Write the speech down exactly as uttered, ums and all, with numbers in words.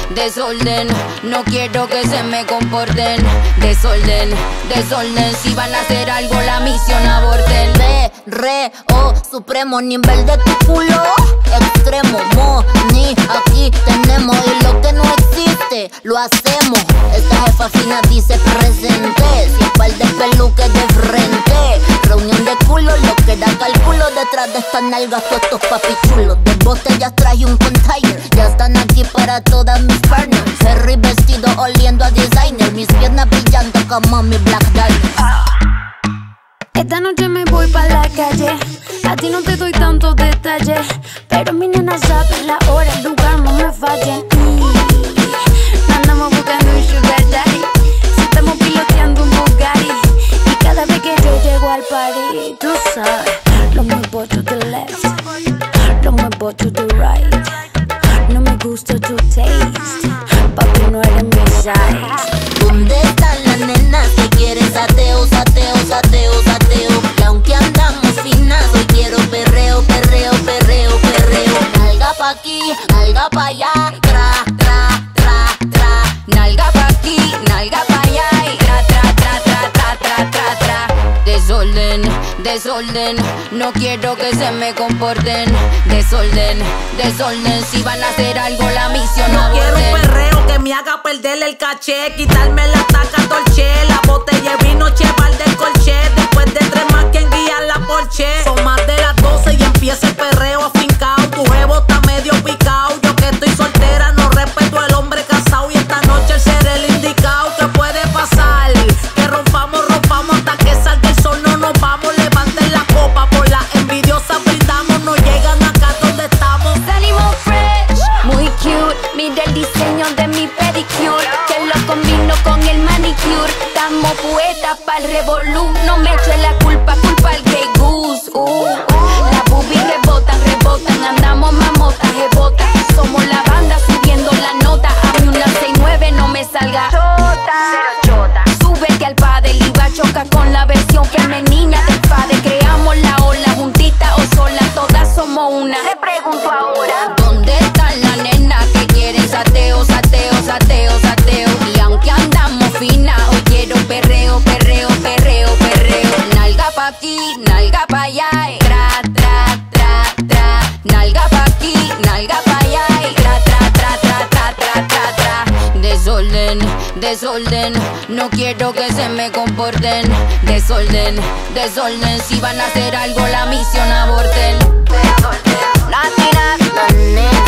desorden. No quiero que se me comporten. Desorden, desorden. Si van a hacer algo, la misión aborten. Re, re, oh, supremo nivel de tu culo. Extremo, mo, ni, aquí tenemos. Y lo que no existe, lo hacemos. Esta jefa fina dice presente. Sin par de peluques de frente. Reunión de culo, lo que da cálculo. Detrás de estas nalgas puestos papichulos. De botellas traje un container. Ya están aquí para todas mis partners. Ferry vestido oliendo a designer. Mis piernas brillando como mi Black Diamond. Esta noche me voy pa' la calle. A ti no te doy tantos detalles, pero mi nena sabe la hora, el lugar, no me fallen. mm. Andamos buscando un sugar daddy. Si estamos piloteando un Bugatti. Y cada vez que yo llego al party, tú sabes, lo muevo to the left, lo muevo to the right. No me gusta tu taste, papi, no eres mi size. ¿Dónde están las nenas que quieren sateo, sateo, sateo, sateo? Y aunque andamos finas, hoy quiero perreo, perreo, perreo, perreo. Nalga pa' aquí, nalga pa' allá, tra, tra, tra, tra. Nalga pa' aquí, nalga pa' allá y tra, tra, tra, tra, tra, tra, tra, tra. Desorden, desorden. No quiero que se me comporten. Desorden, desorden. Si van a hacer algo, la misión no aborten. Quiero un perreo que me haga perder el caché, quitarme la taca Dolce, la botella de vino cheval del colché. Después de tres más, quien guía la Porsche. Son más de las doce y empieza el perreo afincao. Tu jevo está medio picao. Yo que estoy soltera no respeto al hombre casado. Y esta noche el ser el indicado. ¿Qué puede pasar? Que rompamos, rompamos hasta que salga el sol. No nos vamos, levanten la copa. Por la envidiosa brindamos. No llegan acá donde estamos. Salimos fresh, muy cute. Mira el diseño de mi pedicure, que lo combino con el manicure. Estamos poetas pa'l revolú. No me eche la culpa, culpa al Grey Goose. uh. Las boobies rebotan, rebotan. Andamos mamotas, rebotas. Somos la banda subiendo la nota. A mí una seis nueve no me salga chota. Súbete al padre y va a chocar con la versión femenina del padre. Creamos la ola, juntita o sola, todas somos una. Te pregunto ahora, ¿dónde están las nenas que quieren sateo, sateo, sateo, sateo? Y aunque andamos fina, hoy quiero perreo, perreo, perreo, perreo. Nalga pa' aquí, nalga pa' allá y tra, tra, tra, tra. Nalga pa' aquí, nalga pa' allá y tra, tra, tra, tra, tra, tra, tra, tra. Desorden, desorden. No quiero que se me comporten. Desorden, desorden. Si van a hacer algo, la misión aborten. La tira, la nena.